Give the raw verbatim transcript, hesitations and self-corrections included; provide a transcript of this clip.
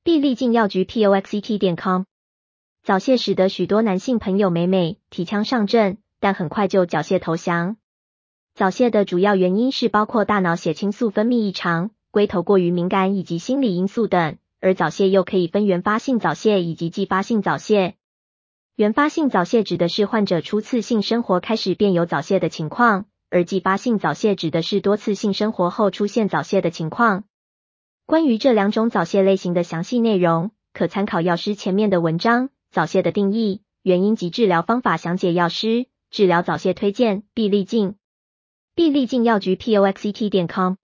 必利净药局 P O X E T 点 com。 早泄使得许多男性朋友美美提枪上阵，但很快就缴械投降。早泄的主要原因是包括大脑血清素分泌异常、龟头过于敏感以及心理因素等，而早泄又可以分原发性早泄以及继发性早泄。原发性早泄指的是患者初次性生活开始便有早泄的情况，而继发性早泄指的是多次性生活后出现早泄的情况。关于这两种早泄类型的详细内容，可参考药师前面的文章。早泄的定义、原因及治疗方法详解药师治疗早泄推荐必利净。必利净药局 P O X E T 点 com。